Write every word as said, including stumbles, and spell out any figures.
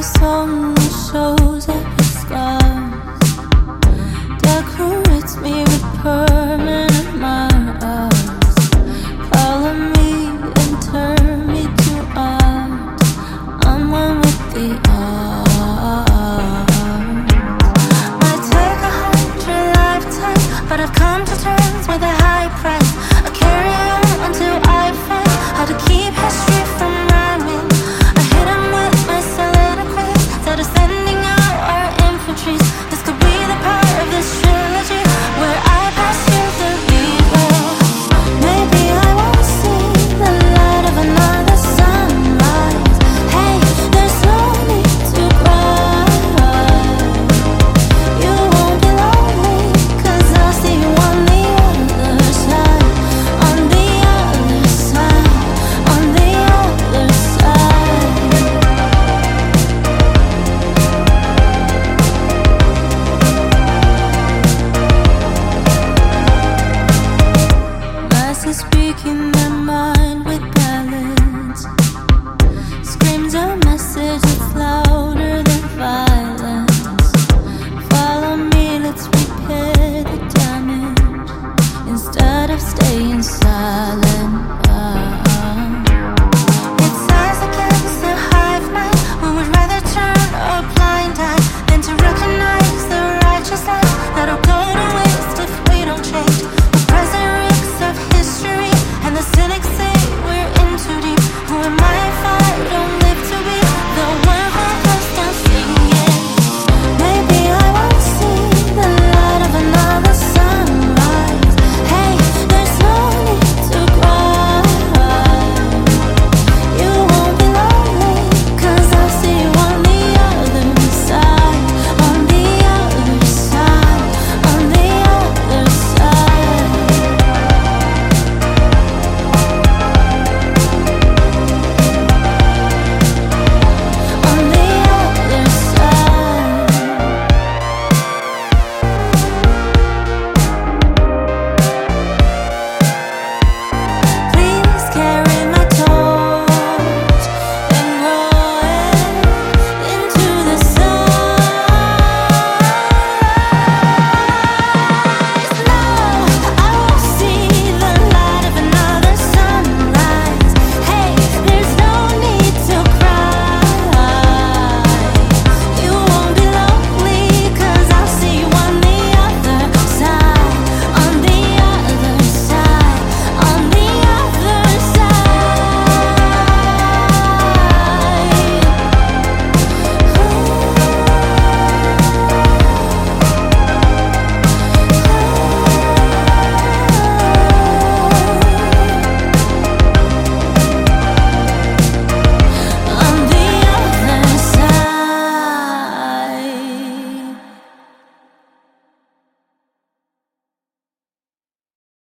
song shows up with scars, decorates me with permanent marks, color me and turn me to art. I'm one with the art. Might take a hundred lifetimes, but I've come to terms with a high price. I carry on until I find how to keep history from rhyming. I hit 'em with my soliloquies that are sending out our infantries. This could be the part of this trilogy where I pass you the replay. Maybe I won't see the light of another sunrise. Hey, there's no need to cry. You won't be lonely, 'cause I'll see you on the other side. On the other side. On the other side. Masses speaking their mind.